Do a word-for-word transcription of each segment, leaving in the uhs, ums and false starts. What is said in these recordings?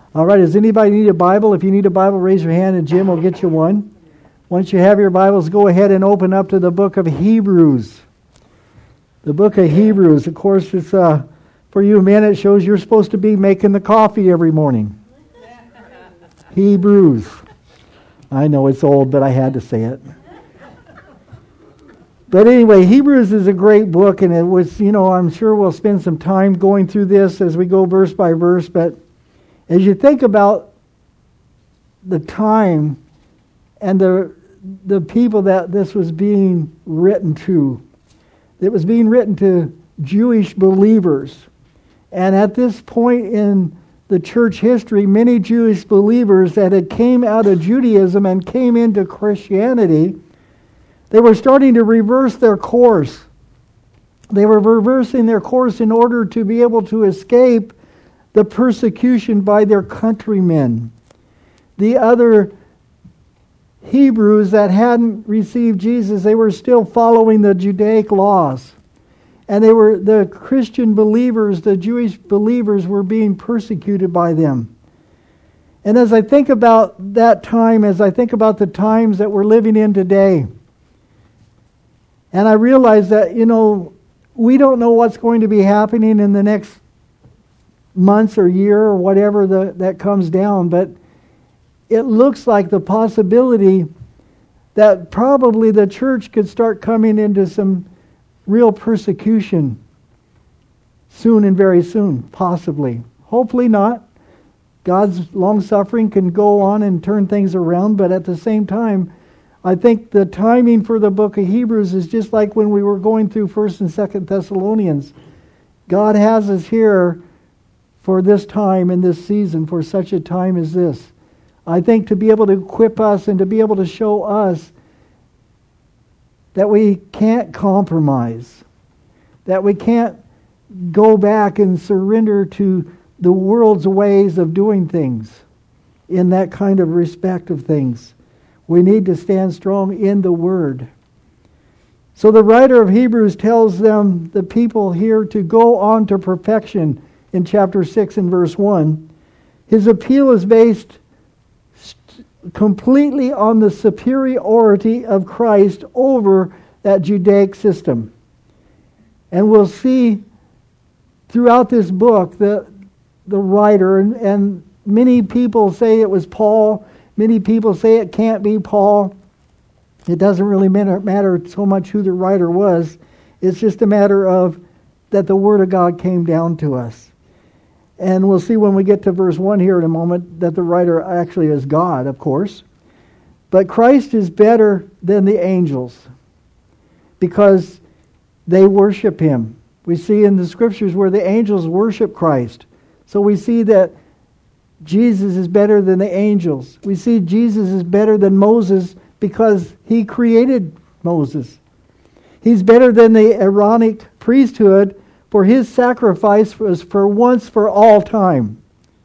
All right, does anybody need a Bible? If you need a Bible, raise your hand and Jim will get you one. Once you have your Bibles, go ahead and open up to the book of Hebrews. The book of Hebrews, of course, it's uh, for you men, it shows you're supposed to be making the coffee every morning. Hebrews. I know it's old, but I had to say it. But anyway, Hebrews is a great book, and it was, you know, I'm sure we'll spend some time going through this as we go verse by verse, but as you think about the time and the the people that this was being written to, it was being written to Jewish believers. And at this point in the church history, many Jewish believers that had came out of Judaism and came into Christianity, they were starting to reverse their course. They were reversing their course in order to be able to escape the persecution by their countrymen. The other Hebrews that hadn't received Jesus, they were still following the Judaic laws. And they were the Christian believers, the Jewish believers were being persecuted by them. And as I think about that time, as I think about the times that we're living in today, and I realize that, you know, we don't know what's going to be happening in the next months or year or whatever the, that comes down, but it looks like the possibility that probably the church could start coming into some real persecution soon and very soon, possibly. Hopefully not. God's long-suffering can go on and turn things around, but at the same time, I think the timing for the book of Hebrews is just like when we were going through First and Second Thessalonians. God has us here for this time and this season, for such a time as this. I think to be able to equip us and to be able to show us that we can't compromise, that we can't go back and surrender to the world's ways of doing things in that kind of respect of things. We need to stand strong in the Word. So the writer of Hebrews tells them, the people here, to go on to perfection in chapter six and verse one. His appeal is based completely on the superiority of Christ over that Judaic system. And we'll see throughout this book that the writer, and, and many people say it was Paul, many people say it can't be Paul. It doesn't really matter, matter so much who the writer was. It's just a matter of that the Word of God came down to us. And we'll see when we get to verse one here in a moment that the writer actually is God, of course. But Christ is better than the angels because they worship Him. We see in the Scriptures where the angels worship Christ. So we see that Jesus is better than the angels. We see Jesus is better than Moses because He created Moses. He's better than the Aaronic priesthood, for His sacrifice was for once for all time.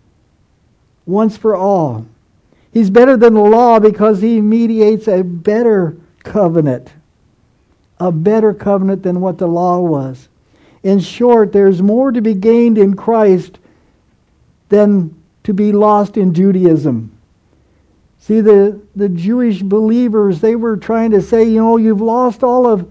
Once for all. He's better than the law because He mediates a better covenant. A better covenant than what the law was. In short, there's more to be gained in Christ than to be lost in Judaism. See, the, the Jewish believers, they were trying to say, you know, you've lost all of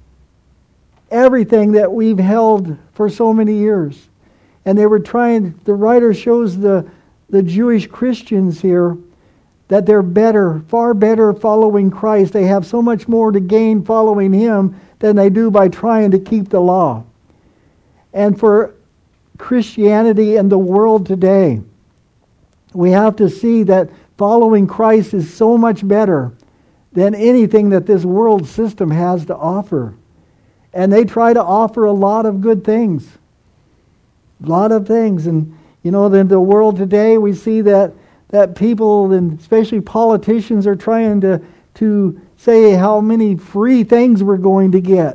everything that we've held for so many years. And they were trying, the writer shows the, the Jewish Christians here that they're better, far better following Christ. They have so much more to gain following Him than they do by trying to keep the law. And for Christianity and the world today, we have to see that following Christ is so much better than anything that this world system has to offer. And they try to offer a lot of good things. A lot of things. And, you know, in the world today, we see that, that people, and especially politicians, are trying to, to say how many free things we're going to get.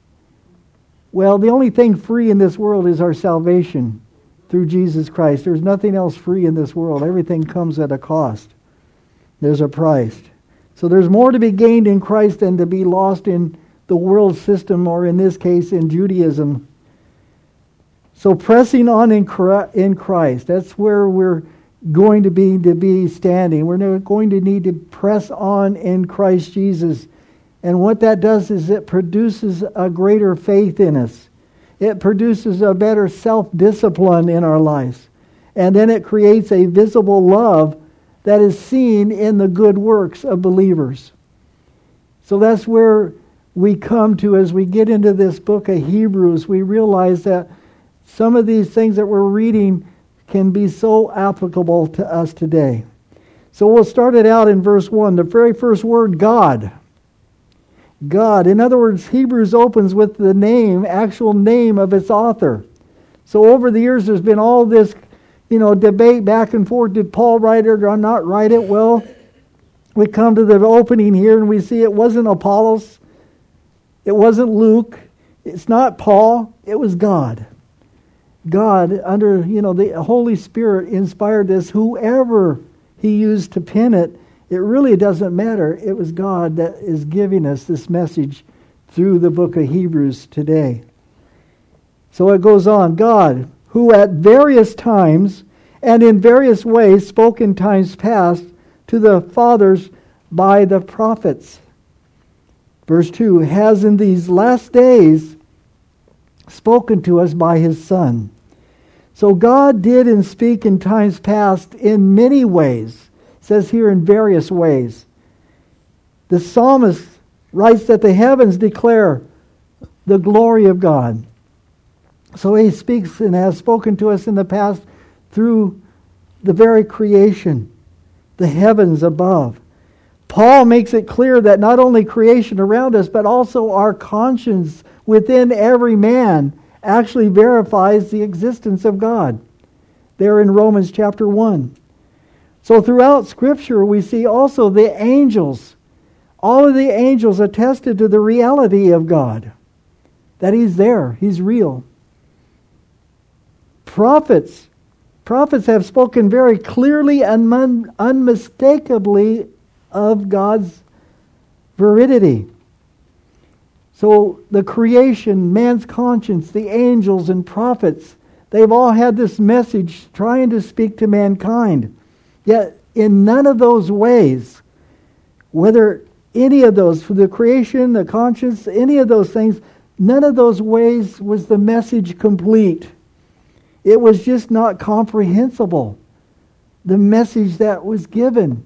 Well, the only thing free in this world is our salvation through Jesus Christ. There's nothing else free in this world. Everything comes at a cost. There's a price. So there's more to be gained in Christ than to be lost in the world system, or in this case in Judaism. So pressing on in Christ, that's where we're going to be to be standing. We're going to need to press on in Christ Jesus. And what that does is it produces a greater faith in us. It produces a better self-discipline in our lives. And then it creates a visible love that is seen in the good works of believers. So that's where we come to as we get into this book of Hebrews. We realize that some of these things that we're reading can be so applicable to us today. So we'll start it out in verse one. The very first word, God. God. In other words, Hebrews opens with the name, actual name of its author. So over the years there's been all this, you know, debate back and forth. Did Paul write it or not write it? Well, we come to the opening here and we see it wasn't Apollos. It wasn't Luke. It's not Paul. It was God. God, under, you know, the Holy Spirit inspired this. Whoever he used to pen it, it really doesn't matter. It was God that is giving us this message through the book of Hebrews today. So it goes on. God, who at various times and in various ways spoke in times past to the fathers by the prophets. Verse two, has in these last days spoken to us by his Son. So God did and speak in times past in many ways. It says here in various ways. The psalmist writes that the heavens declare the glory of God. So he speaks and has spoken to us in the past through the very creation, the heavens above. Paul makes it clear that not only creation around us, but also our conscience within every man actually verifies the existence of God. There in Romans chapter one. So throughout Scripture we see also the angels. All of the angels attested to the reality of God. That he's there. He's real. Prophets. Prophets have spoken very clearly and un- unmistakably of God's veridity. So the creation, man's conscience, the angels and prophets, they've all had this message trying to speak to mankind. Yet in none of those ways, whether any of those, for the creation, the conscience, any of those things, none of those ways was the message complete. It was just not comprehensible, the message that was given.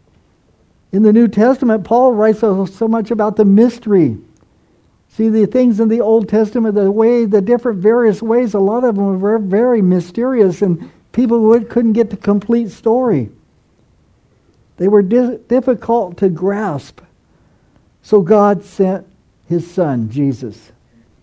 In the New Testament, Paul writes so, so much about the mystery. See, the things in the Old Testament, the way, the different various ways, a lot of them were very mysterious, and people would, couldn't get the complete story. They were di- difficult to grasp. So God sent his Son, Jesus.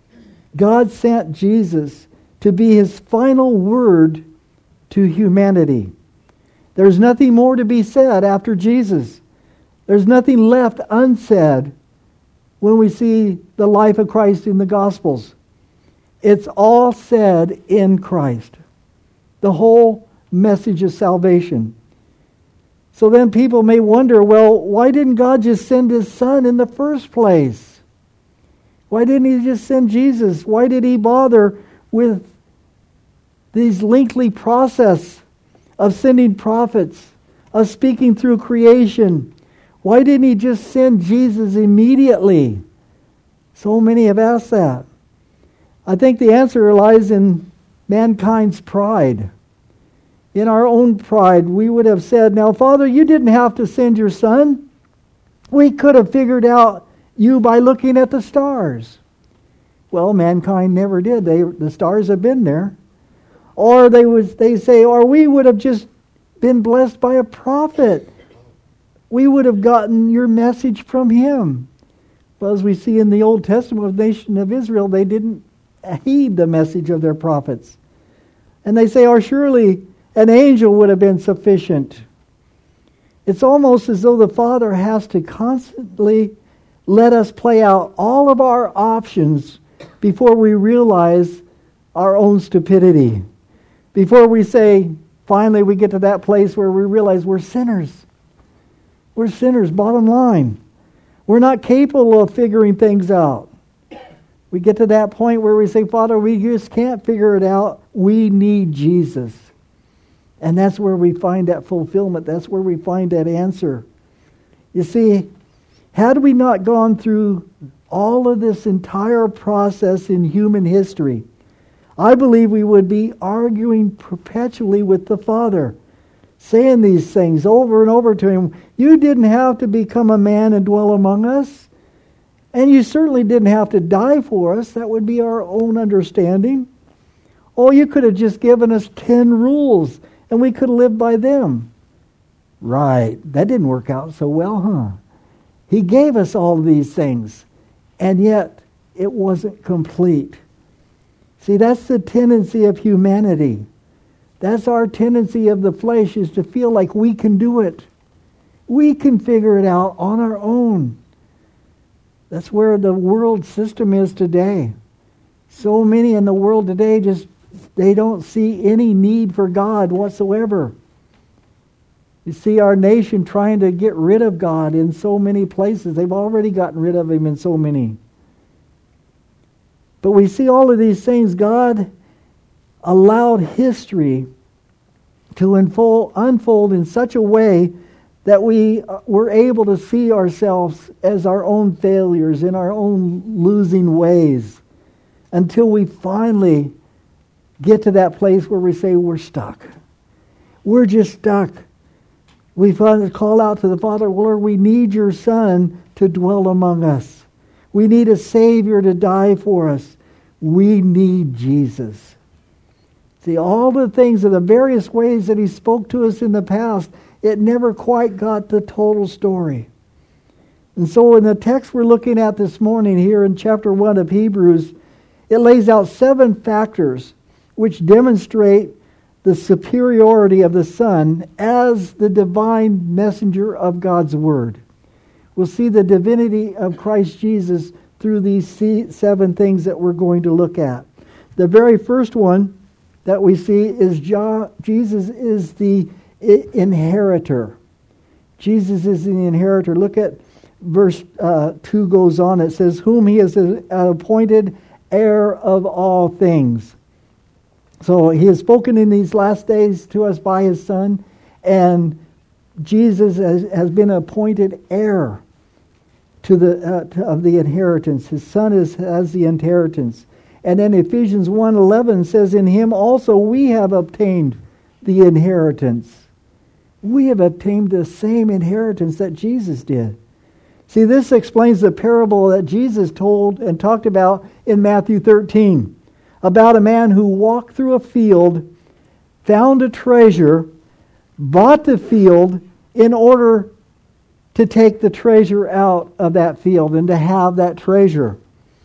God sent Jesus to be his final word to humanity. There's nothing more to be said after Jesus. There's nothing left unsaid when we see the life of Christ in the Gospels. It's all said in Christ. The whole message of salvation. So then people may wonder, well, why didn't God just send his Son in the first place? Why didn't he just send Jesus? Why did he bother with these lengthy process of sending prophets, of speaking through creation? Why didn't he just send Jesus immediately? So many have asked that. I think the answer lies in mankind's pride. In our own pride, we would have said, now, Father, you didn't have to send your Son. We could have figured out you by looking at the stars. Well, mankind never did. They, the stars have been there. Or they would they say, or we would have just been blessed by a prophet. We would have gotten your message from him. Well, as we see in the Old Testament of the nation of Israel, they didn't heed the message of their prophets. And they say, or surely an angel would have been sufficient. It's almost as though the Father has to constantly let us play out all of our options before we realize our own stupidity. Before we say, finally we get to that place where we realize we're sinners. We're sinners, bottom line. We're not capable of figuring things out. We get to that point where we say, Father, we just can't figure it out. We need Jesus. And that's where we find that fulfillment. That's where we find that answer. You see, had we not gone through all of this entire process in human history, I believe we would be arguing perpetually with the Father, saying these things over and over to Him. You didn't have to become a man and dwell among us. And you certainly didn't have to die for us. That would be our own understanding. Oh, you could have just given us ten rules and we could have lived by them. Right. That didn't work out so well, huh? He gave us all of these things, and yet it wasn't complete. See, that's the tendency of humanity. That's our tendency of the flesh, is to feel like we can do it. We can figure it out on our own. That's where the world system is today. So many in the world today just, they don't see any need for God whatsoever. You see our nation trying to get rid of God in so many places. They've already gotten rid of Him in so many. But we see all of these things. God allowed history to unfold, unfold in such a way that we were able to see ourselves as our own failures, in our own losing ways, until we finally get to that place where we say we're stuck. We're just stuck. We finally call out to the Father, Lord, we need your Son to dwell among us. We need a Savior to die for us. We need Jesus. See, all the things in the various ways that He spoke to us in the past, it never quite got the total story. And so in the text we're looking at this morning here in chapter one of Hebrews, it lays out seven factors which demonstrate the superiority of the Son as the divine messenger of God's Word. We'll see the divinity of Christ Jesus through these seven things that we're going to look at. The very first one that we see is Jesus is the inheritor. Jesus is the inheritor. Look at verse uh, two goes on. It says, whom He has appointed heir of all things. So He has spoken in these last days to us by His Son, and Jesus has, has been appointed heir to the uh, to, of the inheritance. His Son is, has the inheritance. And then Ephesians one eleven says, in Him also we have obtained the inheritance. We have obtained the same inheritance that Jesus did. See, this explains the parable that Jesus told and talked about in Matthew thirteen. About a man who walked through a field, found a treasure, bought the field in order to take the treasure out of that field and to have that treasure.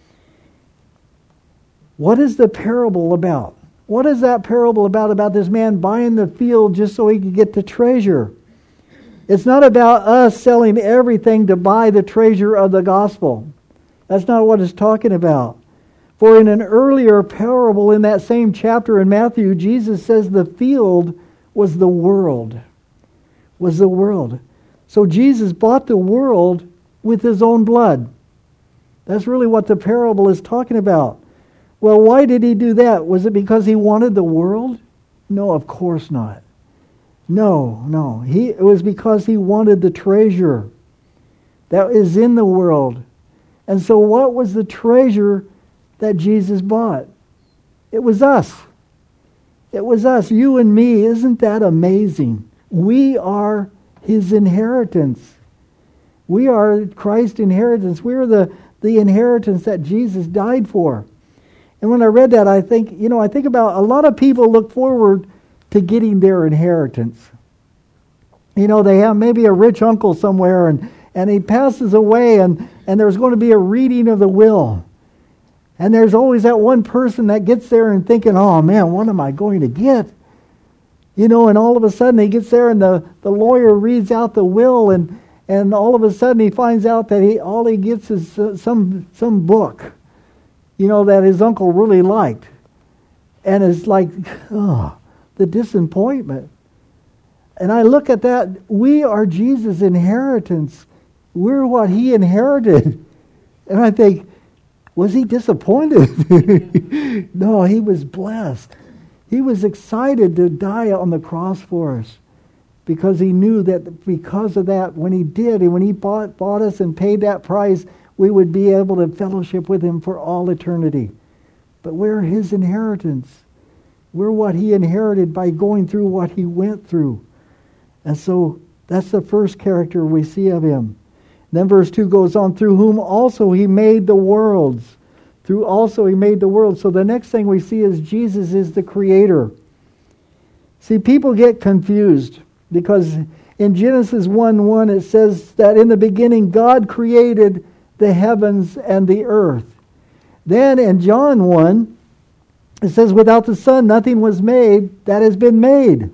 What is the parable about? What is that parable about, about this man buying the field just so he could get the treasure? It's not about us selling everything to buy the treasure of the gospel. That's not what it's talking about. For in an earlier parable in that same chapter in Matthew, Jesus says the field was the world. Was the world. So Jesus bought the world with His own blood. That's really what the parable is talking about. Well, why did He do that? Was it because He wanted the world? No, of course not. No, no. He, it was because He wanted the treasure that is in the world. And so what was the treasure that Jesus bought? It was us. It was us, you and me. Isn't that amazing? We are His inheritance. We are Christ's inheritance. We are the, the inheritance that Jesus died for. And when I read that, I think, you know, I think about a lot of people look forward to getting their inheritance. You know, they have maybe a rich uncle somewhere, and, and he passes away, and, and there's going to be a reading of the will. And there's always that one person that gets there and thinking, oh man, what am I going to get? You know, and all of a sudden he gets there and the, the lawyer reads out the will, and, and all of a sudden he finds out that he all he gets is uh, some some book, you know, that his uncle really liked. And it's like, oh, the disappointment. And I look at that, we are Jesus' inheritance. We're what He inherited. And I think, was He disappointed? No, He was blessed. He was excited to die on the cross for us because he knew that because of that, when he did, and when he bought, bought us and paid that price, we would be able to fellowship with him for all eternity. But we're his inheritance. We're what he inherited by going through what he went through. And so that's the first character we see of him. Then verse two goes on, through whom also he made the worlds. Through also he made the world. So the next thing we see is Jesus is the creator. See, people get confused because in Genesis one one it says that in the beginning God created the heavens and the earth. Then in John one it says without the Son nothing was made that has been made.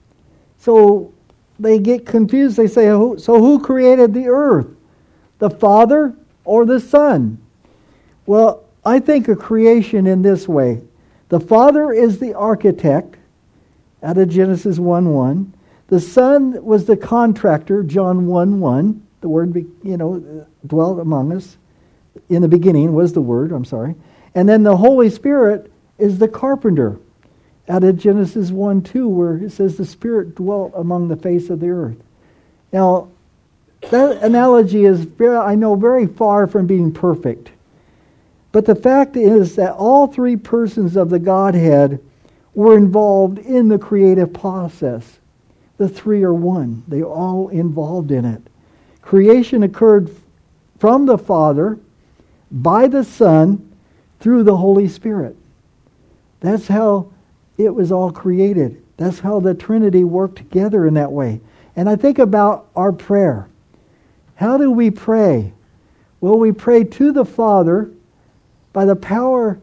So they get confused. They say, so who created the earth? The Father or the Son? Well, I think of creation in this way. The Father is the architect out of Genesis one one. The Son was the contractor, John one one. The Word, you know, dwelt among us. In the beginning was the Word, I'm sorry. And then the Holy Spirit is the carpenter out of Genesis one two, where it says the Spirit dwelt among the face of the earth. Now, that analogy is, very, I know, very far from being perfect. But the fact is that all three persons of the Godhead were involved in the creative process. The three are one. They are all involved in it. Creation occurred from the Father, by the Son, through the Holy Spirit. That's how it was all created. That's how the Trinity worked together in that way. And I think about our prayer. How do we pray? Well, we pray to the Father by the power,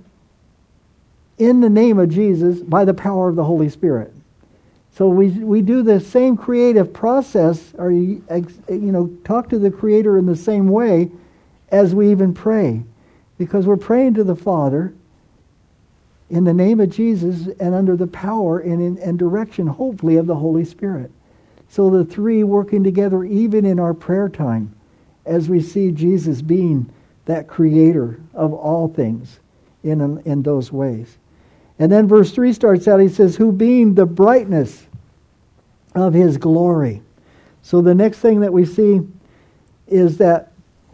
in the name of Jesus, by the power of the Holy Spirit. So we we do the same creative process, or you know, talk to the Creator in the same way as we even pray. Because we're praying to the Father in the name of Jesus and under the power and, and direction, hopefully, of the Holy Spirit. So the three working together even in our prayer time as we see Jesus being that creator of all things in, in those ways. And then verse three starts out, he says, who being the brightness of his glory. So the next thing that we see is that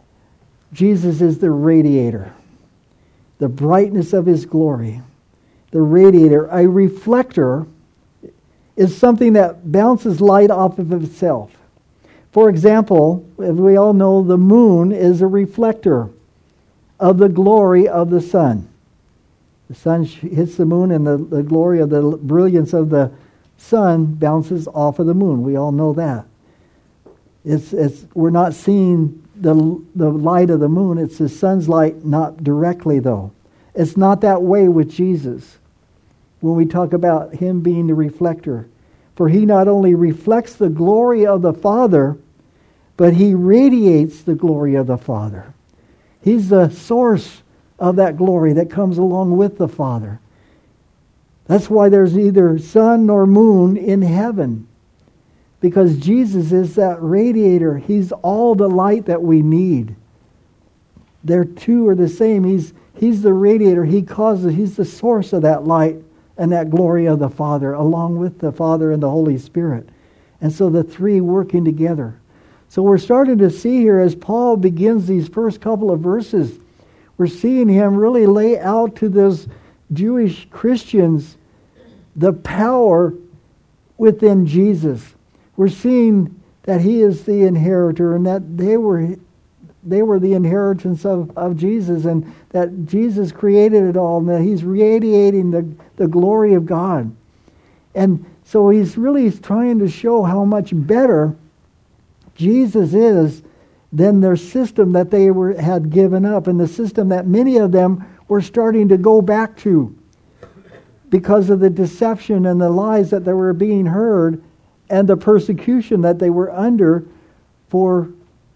Jesus is the radiator, the brightness of his glory. The radiator, a reflector, is something that bounces light off of itself. For example, as we all know, the moon is a reflector of the glory of the sun. The sun hits the moon, and the, the glory of the brilliance of the sun bounces off of the moon. We all know that. It's, it's, we're not seeing the, the light of the moon. It's the sun's light, not directly, though. It's not that way with Jesus when we talk about him being the reflector. For he not only reflects the glory of the Father, but he radiates the glory of the Father. He's the source of that glory that comes along with the Father. That's why there's neither sun nor moon in heaven. Because Jesus is that radiator. He's all the light that we need. They're two are the same. He's He's the radiator. He causes, he's the source of that light and that glory of the Father, along with the Father and the Holy Spirit. And so the three working together. So we're starting to see here as Paul begins these first couple of verses, we're seeing him really lay out to those Jewish Christians the power within Jesus. We're seeing that he is the inheritor and that they were they were the inheritance of, of Jesus, and that Jesus created it all, and that he's radiating the, the glory of God. And so he's really trying to show how much better Jesus is than their system that they were had given up, and the system that many of them were starting to go back to because of the deception and the lies that they were being heard and the persecution that they were under for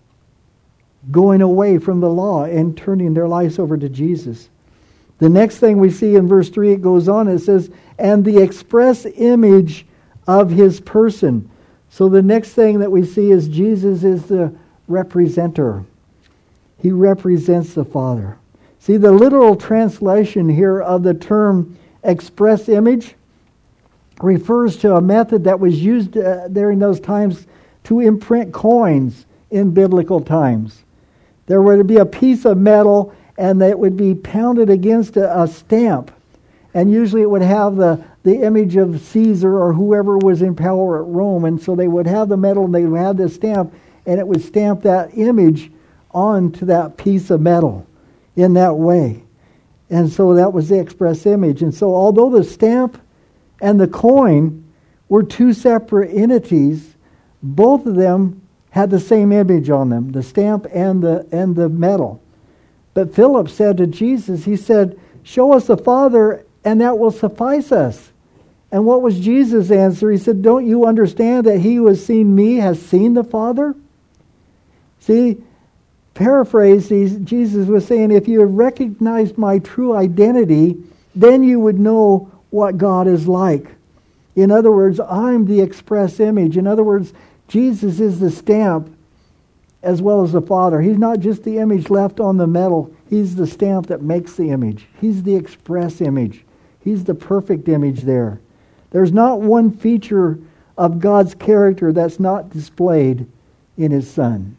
going away from the law and turning their lives over to Jesus. The next thing we see in verse three, it goes on, it says, and the express image of his person. So the next thing that we see is Jesus is the representer. He represents the Father. See, the literal translation here of the term express image refers to a method that was used uh, during those times to imprint coins in biblical times. There would be a piece of metal, and it would be pounded against a, a stamp. And usually it would have the, the image of Caesar or whoever was in power at Rome. And so they would have the metal and they would have this stamp, and it would stamp that image onto that piece of metal in that way. And so that was the express image. And so although the stamp and the coin were two separate entities, both of them had the same image on them, the stamp and the and the metal. But Philip said to Jesus, he said, "Show us the Father, and that will suffice us." And what was Jesus' answer? He said, "Don't you understand that he who has seen me has seen the Father?" See, paraphrase, Jesus was saying, if you had recognized my true identity, then you would know what God is like. In other words, I'm the express image. In other words, Jesus is the stamp as well as the Father. He's not just the image left on the metal. He's the stamp that makes the image. He's the express image. He's the perfect image there. There's not one feature of God's character that's not displayed in His Son.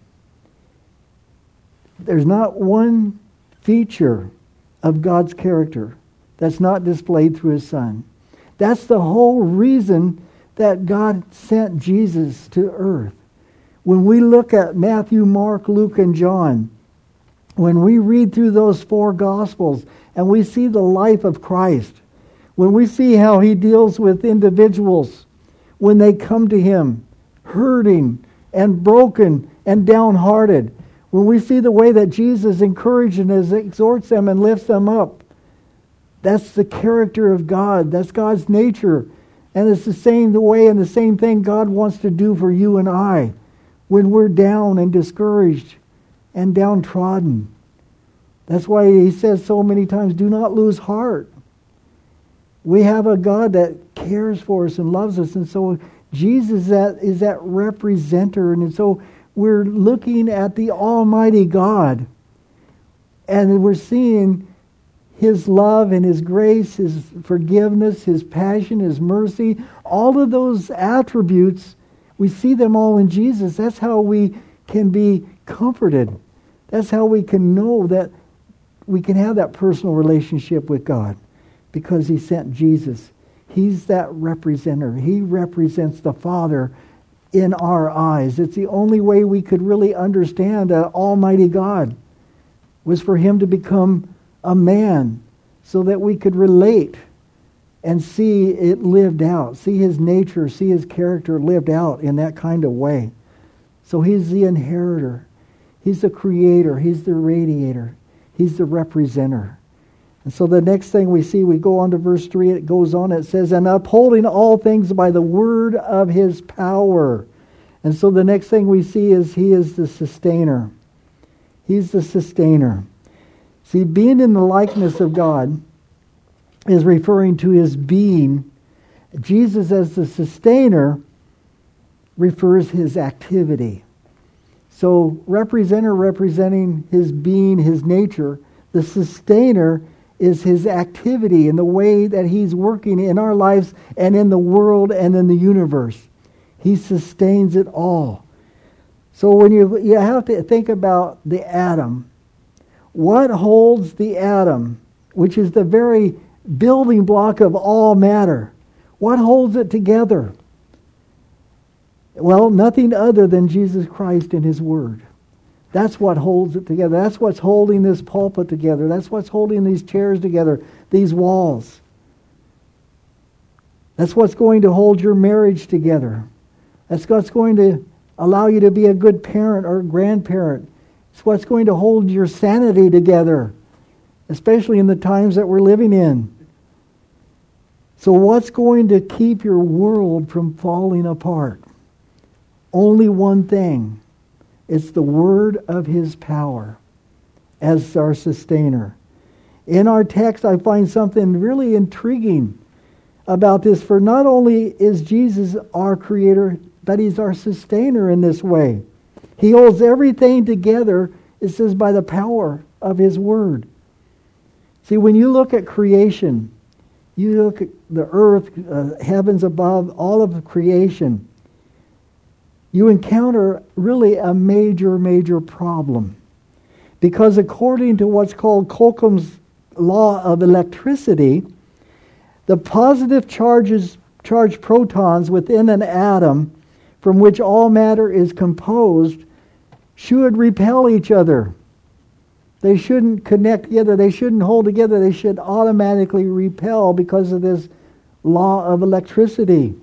There's not one feature of God's character that's not displayed through His Son. That's the whole reason that God sent Jesus to earth. When we look at Matthew, Mark, Luke, and John, when we read through those four Gospels and we see the life of Christ, when we see how He deals with individuals when they come to Him hurting and broken and downhearted, when we see the way that Jesus encourages and exhorts them and lifts them up, that's the character of God. That's God's nature. And it's the same the way and the same thing God wants to do for you and I when we're down and discouraged and downtrodden. That's why He says so many times, do not lose heart. We have a God that cares for us and loves us. And so Jesus is that, is that representer. And so we're looking at the Almighty God. And we're seeing His love and His grace, His forgiveness, His passion, His mercy. All of those attributes, we see them all in Jesus. That's how we can be comforted. That's how we can know that we can have that personal relationship with God. Because He sent Jesus. He's that representative. He represents the Father in our eyes. It's the only way we could really understand an Almighty God was for Him to become a man so that we could relate and see it lived out. See His nature, see His character lived out in that kind of way. So He's the inheritor. He's the creator. He's the radiator. He's the representer. And so the next thing we see, we go on to verse three, it goes on, it says, and upholding all things by the word of His power. And so the next thing we see is He is the sustainer. He's the sustainer. See, being in the likeness of God is referring to His being. Jesus as the sustainer refers His activity. So representer representing His being, His nature. The sustainer is His activity in the way that He's working in our lives and in the world and in the universe. He sustains it all. So when you you have to think about the atom, what holds the atom, which is the very building block of all matter? What holds it together? Well, nothing other than Jesus Christ and His Word. That's what holds it together. That's what's holding this pulpit together. That's what's holding these chairs together, these walls. That's what's going to hold your marriage together. That's what's going to allow you to be a good parent or grandparent. It's what's going to hold your sanity together, especially in the times that we're living in. So what's going to keep your world from falling apart? Only one thing. It's the word of His power as our sustainer. In our text, I find something really intriguing about this. For not only is Jesus our creator, but He's our sustainer in this way. He holds everything together, it says, by the power of His word. See, when you look at creation, You look at the earth, uh, heavens above, all of creation. You encounter really a major, major problem. Because according to what's called Coulomb's law of electricity, the positive charges, charged protons within an atom from which all matter is composed should repel each other. They shouldn't connect together. They shouldn't hold together. They should automatically repel because of this law of electricity.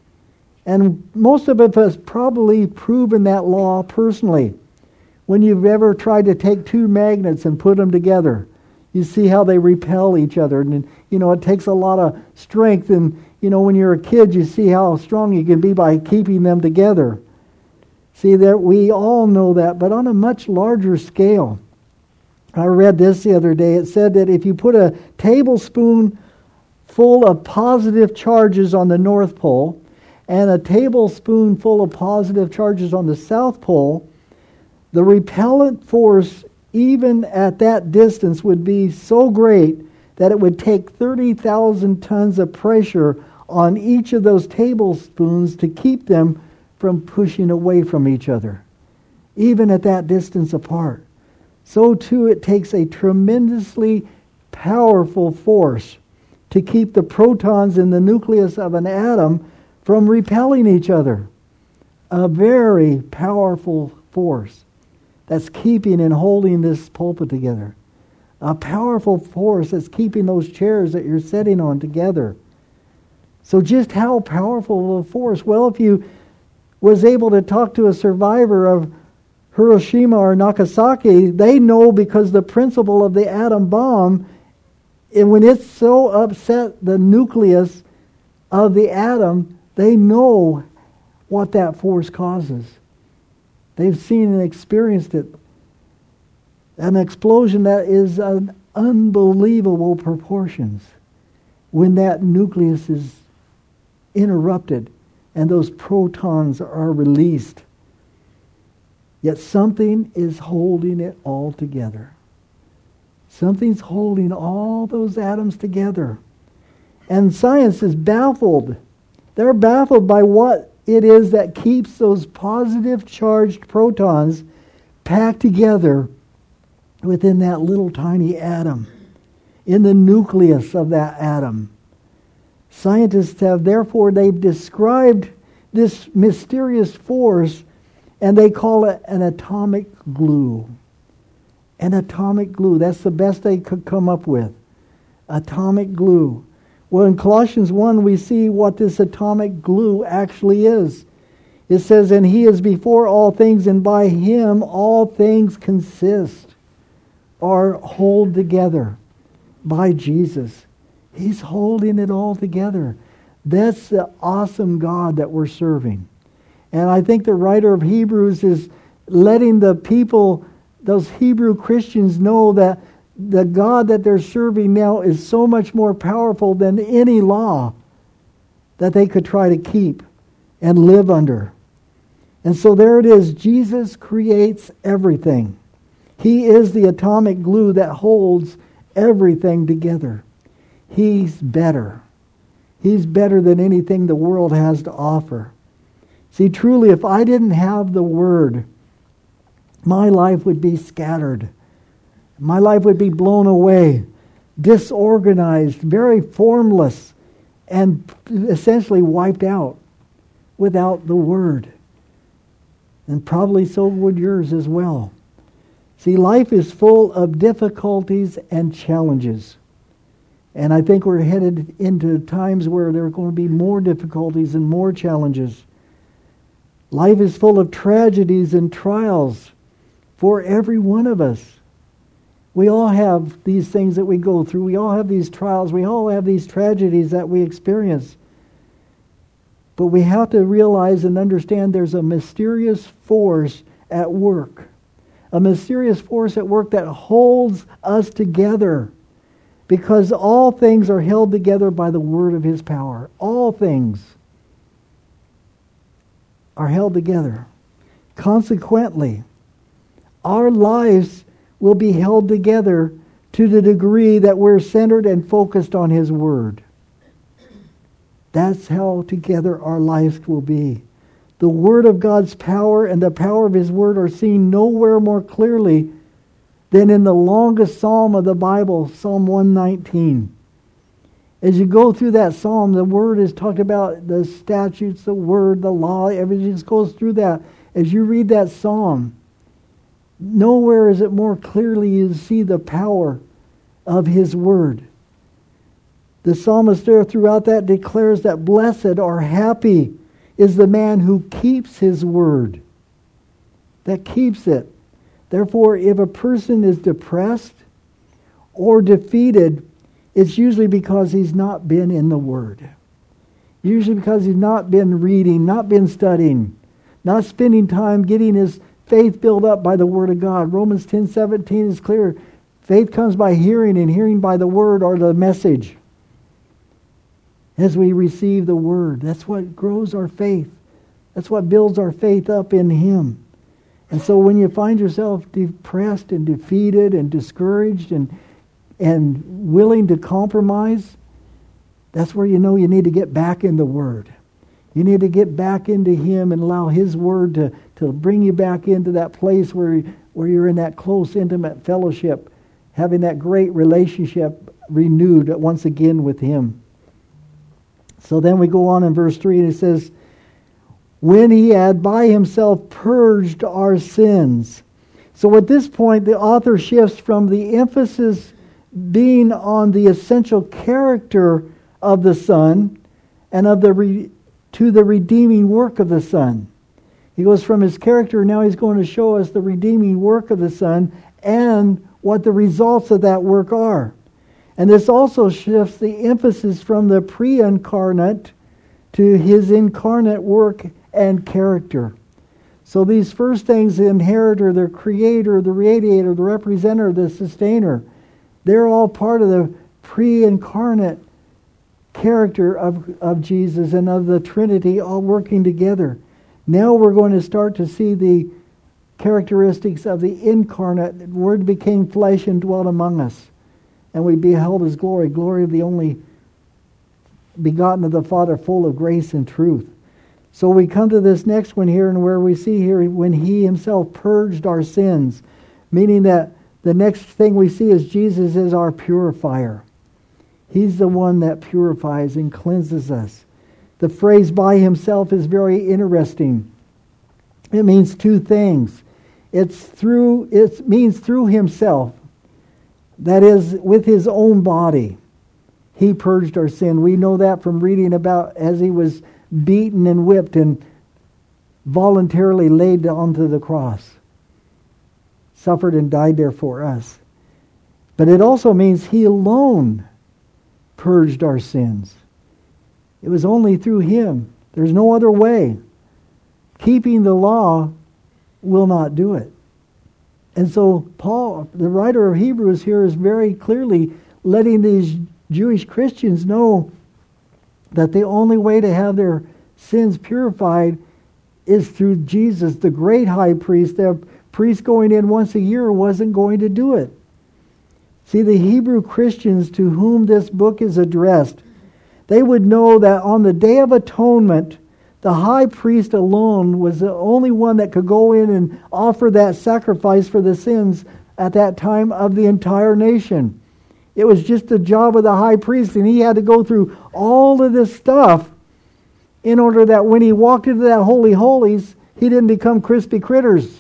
And most of us has probably proven that law personally. When you've ever tried to take two magnets and put them together, you see how they repel each other. And, you know, it takes a lot of strength. And, you know, when you're a kid, you see how strong you can be by keeping them together. See, that we all know that, but on a much larger scale. I read this the other day. It said that if you put a tablespoon full of positive charges on the North Pole and a tablespoon full of positive charges on the South Pole, the repellent force, even at that distance, would be so great that it would take thirty thousand tons of pressure on each of those tablespoons to keep them from pushing away from each other, even at that distance apart. So too it takes a tremendously powerful force to keep the protons in the nucleus of an atom from repelling each other. A very powerful force that's keeping and holding this pulpit together. A powerful force that's keeping those chairs that you're sitting on together. So just how powerful of a force? Well, if you was able to talk to a survivor of Hiroshima or Nagasaki, they know, because the principle of the atom bomb, and when it's so upset the nucleus of the atom, they know what that force causes. They've seen and experienced it. An explosion that is an unbelievable proportions when that nucleus is interrupted and those protons are released. Yet something is holding it all together. Something's holding all those atoms together. And science is baffled. They're baffled by what it is that keeps those positive charged protons packed together within that little tiny atom, in the nucleus of that atom. Scientists have, therefore, they've described this mysterious force, and they call it an atomic glue. An atomic glue. That's the best they could come up with. Atomic glue. Well, in Colossians one, we see what this atomic glue actually is. It says, and he is before all things, and by him all things consist or hold together. By Jesus. He's holding it all together. That's the awesome God that we're serving. And I think the writer of Hebrews is letting the people, those Hebrew Christians, know that the God that they're serving now is so much more powerful than any law that they could try to keep and live under. And so there it is. Jesus creates everything. He is the atomic glue that holds everything together. He's better. He's better than anything the world has to offer. See, truly, if I didn't have the Word, my life would be scattered. My life would be blown away, disorganized, very formless, and essentially wiped out without the Word. And probably so would yours as well. See, life is full of difficulties and challenges. And I think we're headed into times where there are going to be more difficulties and more challenges. Life is full of tragedies and trials for every one of us. We all have these things that we go through. We all have these trials. We all have these tragedies that we experience. But we have to realize and understand there's a mysterious force at work. A mysterious force at work that holds us together. Because all things are held together by the word of his power. All things are held together. Consequently, our lives will be held together to the degree that we're centered and focused on his word. That's how together our lives will be. The Word of God's power and the power of His Word are seen nowhere more clearly than in the longest psalm of the Bible, Psalm one nineteen. As you go through that psalm, the Word is talked about, the statutes, the Word, the law, everything just goes through that. As you read that psalm, nowhere is it more clearly you see the power of His Word. The psalmist there throughout that declares that blessed or happy is the man who keeps His Word. That keeps it. Therefore, if a person is depressed or defeated, it's usually because he's not been in the Word. Usually because he's not been reading, not been studying, not spending time getting his faith built up by the Word of God. Romans ten seventeen is clear. Faith comes by hearing, and hearing by the Word or the message. As we receive the Word, that's what grows our faith. That's what builds our faith up in Him. And so when you find yourself depressed and defeated and discouraged and and willing to compromise, that's where you know you need to get back in the Word. You need to get back into Him and allow His Word to, to bring you back into that place where, where you're in that close, intimate fellowship, having that great relationship renewed once again with Him. So then we go on in verse three and it says, when He had by Himself purged our sins. So at this point the author shifts from the emphasis being on the essential character of the Son and of the re- to the redeeming work of the Son. He goes from His character, now He's going to show us the redeeming work of the Son and what the results of that work are. And this also shifts the emphasis from the pre-incarnate to His incarnate work and character. So these first things, the inheritor, the creator, the radiator, the representator, the sustainer, they're all part of the pre-incarnate character of, of Jesus and of the Trinity all working together. Now we're going to start to see the characteristics of the incarnate. The Word became flesh and dwelt among us. And we beheld His glory, glory of the only begotten of the Father, full of grace and truth. So we come to this next one here, and where we see here when He Himself purged our sins, meaning that the next thing we see is Jesus is our purifier. He's the one that purifies and cleanses us. The phrase by Himself is very interesting. It means two things. It's through, it means through Himself. That is, with His own body, He purged our sin. We know that from reading about as He was beaten and whipped and voluntarily laid onto the cross. Suffered and died there for us. But it also means He alone purged our sins. It was only through Him. There's no other way. Keeping the law will not do it. And so Paul, the writer of Hebrews here, is very clearly letting these Jewish Christians know that the only way to have their sins purified is through Jesus, the great high priest. The priest going in once a year wasn't going to do it. See, the Hebrew Christians to whom this book is addressed, they would know that on the Day of Atonement, the high priest alone was the only one that could go in and offer that sacrifice for the sins at that time of the entire nation. It was just the job of the high priest, and he had to go through all of this stuff in order that when he walked into that Holy Holies, he didn't become crispy critters.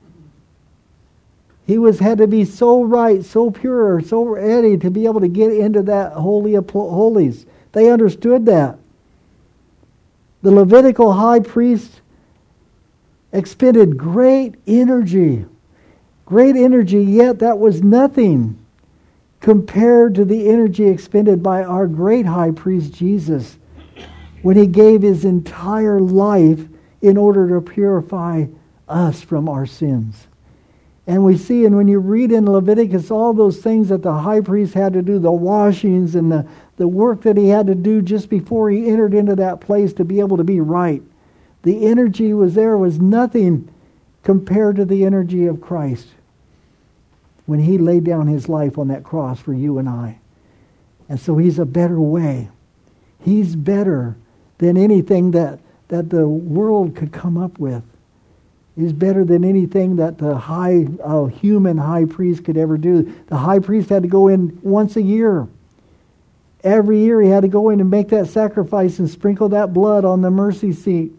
He was had to be so right, so pure, so ready to be able to get into that Holy of Holies. They understood that. The Levitical high priest expended great energy. Great energy, yet that was nothing compared to the energy expended by our great high priest Jesus when he gave his entire life in order to purify us from our sins. And we see, and when you read in Leviticus, all those things that the high priest had to do, the washings and the, the work that he had to do just before he entered into that place to be able to be right. The energy was there was nothing compared to the energy of Christ when he laid down his life on that cross for you and I. And so he's a better way. He's better than anything that, that the world could come up with. Is better than anything that the high uh, human high priest could ever do. The high priest had to go in once a year. Every year he had to go in and make that sacrifice and sprinkle that blood on the mercy seat.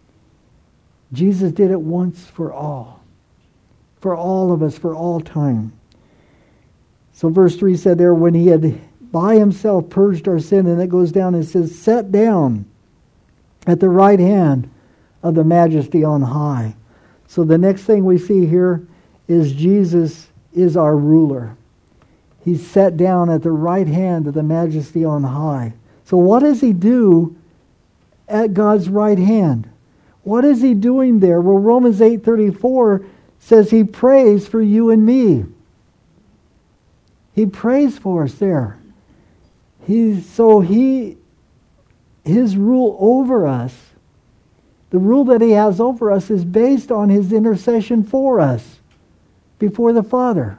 Jesus did it once for all. For all of us, for all time. So verse three said there, when he had by himself purged our sin, and it goes down and says, set down at the right hand of the majesty on high. So the next thing we see here is Jesus is our ruler. He's set down at the right hand of the majesty on high. So what does he do at God's right hand? What is he doing there? Well, Romans eight thirty-four says he prays for you and me. He prays for us there. He, so he, his rule over us, the rule that he has over us is based on his intercession for us before the Father.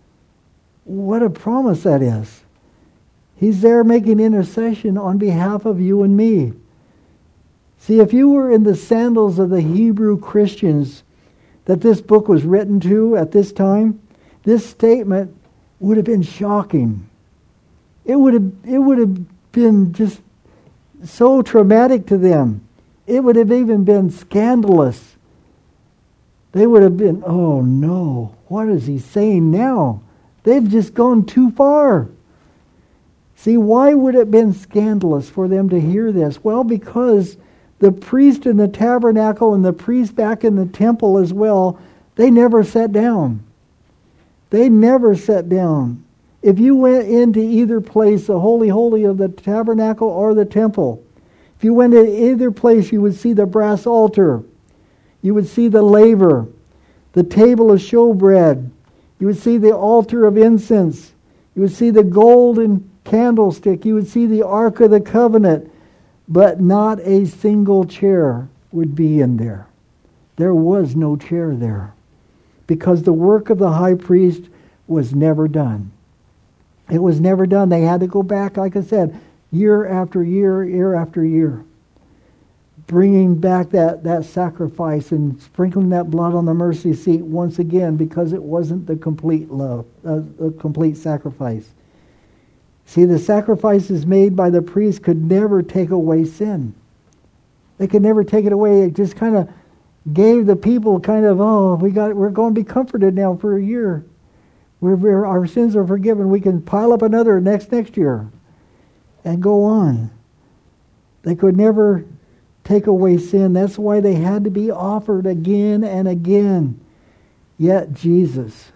What a promise that is. He's there making intercession on behalf of you and me. See, if you were in the sandals of the Hebrew Christians that this book was written to at this time, this statement would have been shocking. It would have, it would have been just so traumatic to them. It would have even been scandalous. They would have been, oh no, what is he saying now? They've just gone too far. See, why would it have been scandalous for them to hear this? Well, because the priest in the tabernacle and the priest back in the temple as well, they never sat down. They never sat down. If you went into either place, the holy holy of the tabernacle or the temple, if you went to either place, you would see the brass altar. You would see the laver, the table of showbread. You would see the altar of incense. You would see the golden candlestick. You would see the Ark of the Covenant. But not a single chair would be in there. There was no chair there. Because the work of the high priest was never done. It was never done. They had to go back, like I said, year after year, year after year, bringing back that, that sacrifice and sprinkling that blood on the mercy seat once again, because it wasn't the complete love, uh, the complete sacrifice. See, the sacrifices made by the priest could never take away sin. They could never take it away. It just kind of gave the people kind of, oh, we got, we're going to be comforted now for a year. We're, we're, our sins are forgiven. We can pile up another next next year and go on. They could never take away sin. That's why they had to be offered again and again. Yet Jesus,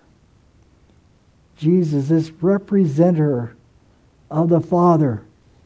Jesus, this representative of the Father,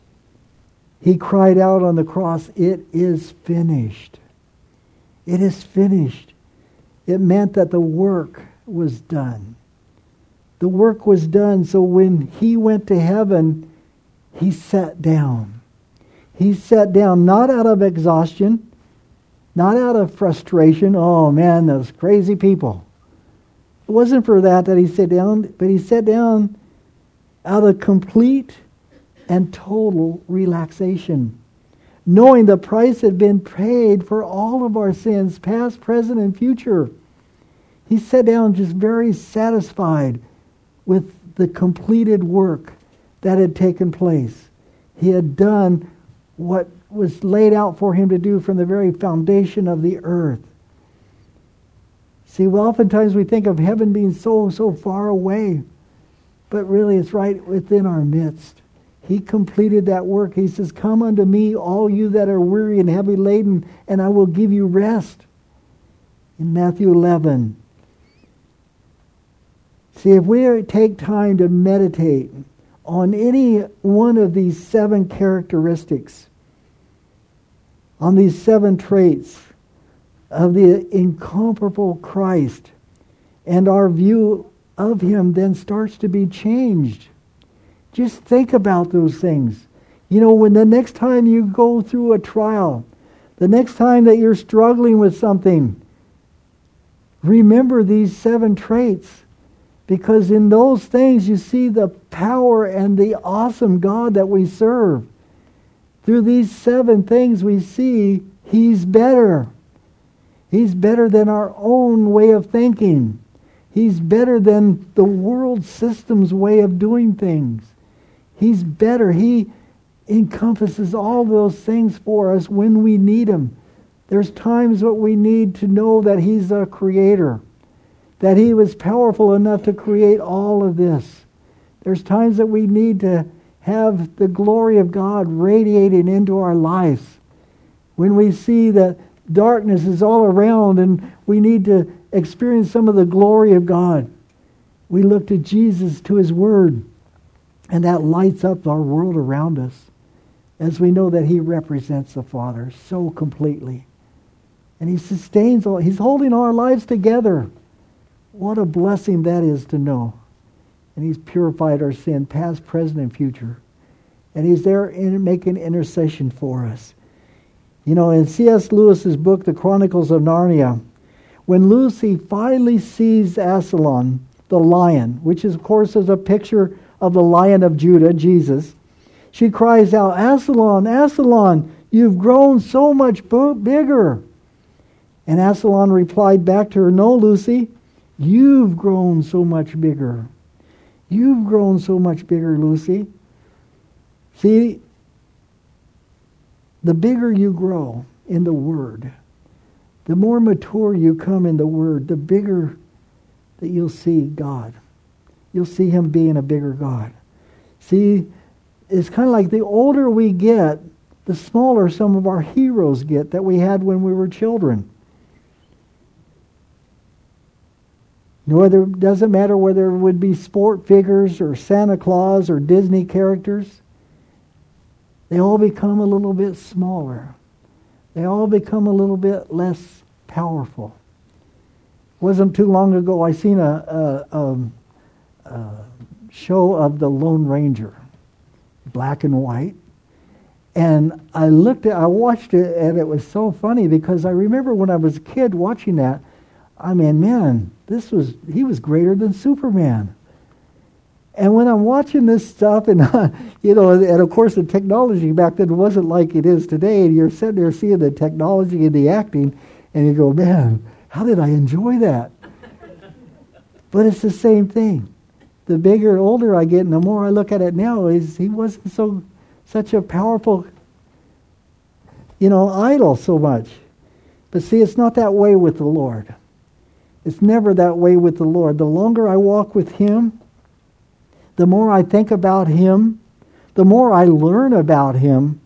he cried out on the cross, it is finished. It is finished. It meant that the work was done. The work was done, so when he went to heaven, he sat down. He sat down not out of exhaustion, not out of frustration. Oh man, those crazy people. It wasn't for that that he sat down, but he sat down out of complete and total relaxation, knowing the price had been paid for all of our sins, past, present, and future. He sat down just very satisfied with the completed work that had taken place. He had done what was laid out for him to do from the very foundation of the earth. See, well, oftentimes we think of heaven being so, so far away, but really it's right within our midst. He completed that work. He says, come unto me, all you that are weary and heavy laden, and I will give you rest. In Matthew eleven. See, if we take time to meditate on any one of these seven characteristics, on these seven traits of the incomparable Christ, and our view of him then starts to be changed. Just think about those things. You know, when the next time you go through a trial, the next time that you're struggling with something, remember these seven traits. Because in those things you see the power and the awesome God that we serve. through these seven things we see He's better. He's better than our own way of thinking. He's better than the world system's way of doing things. He's better. He encompasses all those things for us when we need Him. There's times what we need to know that He's a creator, that He was powerful enough to create all of this. There's times that we need to have the glory of God radiating into our lives. When we see that darkness is all around and we need to experience some of the glory of God, we look to Jesus, to His Word, and that lights up our world around us as we know that He represents the Father so completely. And He sustains all, He's holding our lives together. What a blessing that is to know. And He's purified our sin, past, present, and future. And He's there in making intercession for us. You know, in C S Lewis's book, The Chronicles of Narnia, when Lucy finally sees Aslan, the lion, which is, of course is a picture of the Lion of Judah, Jesus, she cries out, "Aslan, Aslan, you've grown so much bigger." And Aslan replied back to her, "No, Lucy, you've grown so much bigger. You've grown so much bigger, Lucy." See, the bigger you grow in the Word, the more mature you come in the Word, the bigger that you'll see God. You'll see Him being a bigger God. See, it's kind of like the older we get, the smaller some of our heroes get that we had when we were children. Whether, it doesn't matter whether it would be sport figures or Santa Claus or Disney characters. They all become a little bit smaller. They all become a little bit less powerful. It wasn't too long ago I seen a, a, a, a show of the Lone Ranger, black and white. And I looked at, I watched it, and it was so funny because I remember when I was a kid watching that, I mean, man, this was, he was greater than Superman. And when I'm watching this stuff, and uh, you know, and of course the technology back then wasn't like it is today, and you're sitting there seeing the technology and the acting, and you go, man, how did I enjoy that? But it's the same thing. The bigger and older I get, and the more I look at it now, is he wasn't so such a powerful, you know, idol so much. But see, it's not that way with the Lord. It's never that way with the Lord. The longer I walk with Him, the more I think about Him, the more I learn about Him.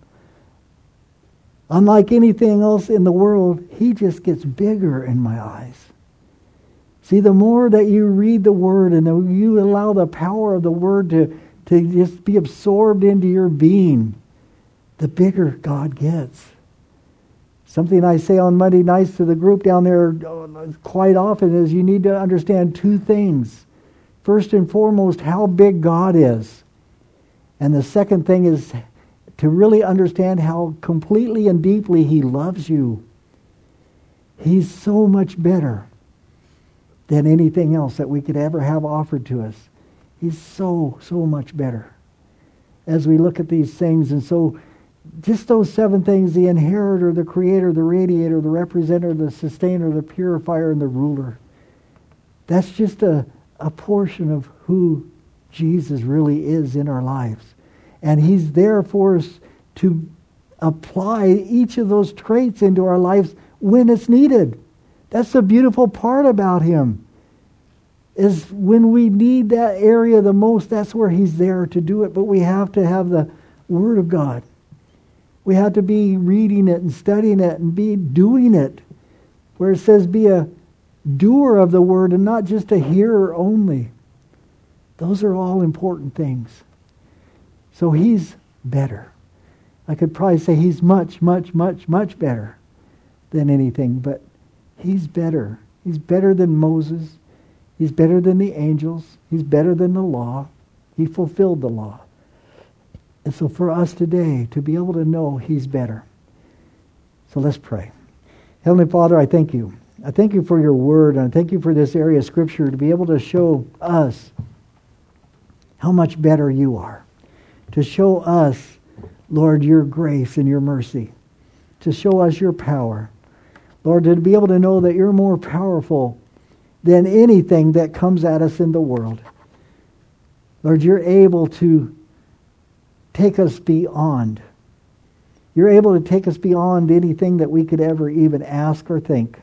Unlike anything else in the world, He just gets bigger in my eyes. See, the more that you read the Word and you allow the power of the Word to, to just be absorbed into your being, the bigger God gets. Something I say on Monday nights to the group down there quite often is you need to understand two things. First and foremost, how big God is. And the second thing is to really understand how completely and deeply He loves you. He's so much better than anything else that we could ever have offered to us. He's so, so much better. As we look at these things, and so just those seven things, the inheritor, the creator, the radiator, the representative, the sustainer, the purifier, and the ruler. That's just a, a portion of who Jesus really is in our lives. And He's there for us to apply each of those traits into our lives when it's needed. That's the beautiful part about Him. Is when we need that area the most, that's where He's there to do it. But we have to have the Word of God. We have to be reading it and studying it and be doing it. Where it says be a doer of the Word and not just a hearer only. Those are all important things. So He's better. I could probably say He's much, much, much, much better than anything, but He's better. He's better than Moses. He's better than the angels. He's better than the law. He fulfilled the law. And so for us today, to be able to know He's better. So let's pray. Heavenly Father, I thank You. I thank You for Your Word, and I thank You for this area of Scripture to be able to show us how much better You are. To show us, Lord, your grace and your mercy, to show us your power. Lord, to be able to know that you're more powerful than anything that comes at us in the world. Lord, you're able to take us beyond. You're able to take us beyond anything that we could ever even ask or think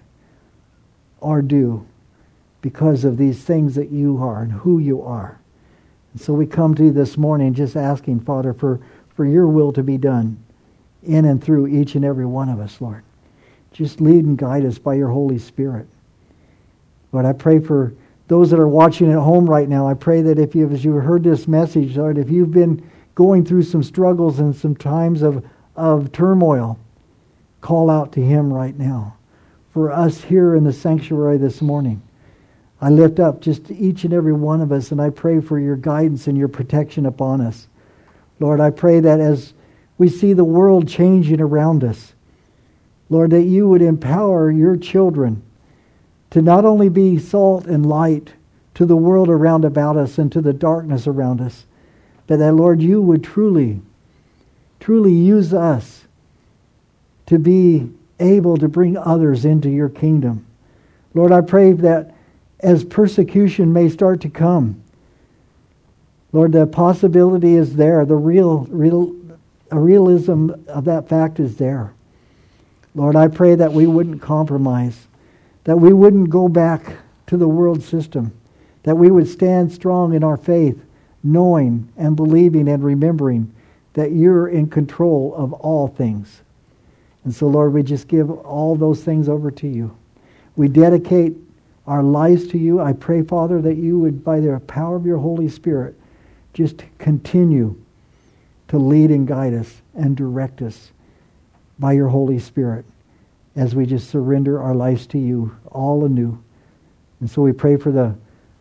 or do because of these things that you are and who you are. And so we come to you this morning just asking, Father, for, for your will to be done in and through each and every one of us, Lord. Just lead and guide us by your Holy Spirit. Lord, I pray for those that are watching at home right now. I pray that if you, as you heard this message, Lord, if you've been going through some struggles and some times of, of turmoil, call out to him right now. For us here in the sanctuary this morning, I lift up just each and every one of us, and I pray for your guidance and your protection upon us. Lord, I pray that as we see the world changing around us, Lord, that you would empower your children to not only be salt and light to the world around about us and to the darkness around us, but that, Lord, you would truly, truly use us to be able to bring others into your kingdom. Lord, I pray that as persecution may start to come, Lord, the possibility is there. The real, real, a realism of that fact is there. Lord, I pray that we wouldn't compromise, that we wouldn't go back to the world system, that we would stand strong in our faith, knowing and believing and remembering that you're in control of all things. And so, Lord, we just give all those things over to you. We dedicate our lives to you. I pray, Father, that you would, by the power of your Holy Spirit, just continue to lead and guide us and direct us by your Holy Spirit as we just surrender our lives to you all anew. And so we pray for the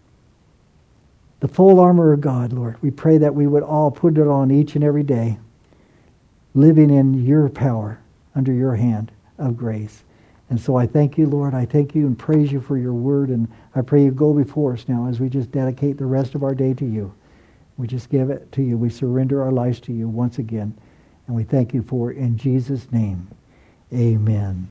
the full armor of God, Lord. We pray that we would all put it on each and every day, living in your power, under your hand of grace. And so I thank you, Lord. I thank you and praise you for your word. And I pray you go before us now as we just dedicate the rest of our day to you. We just give it to you. We surrender our lives to you once again. And we thank you for it in Jesus' name. Amen.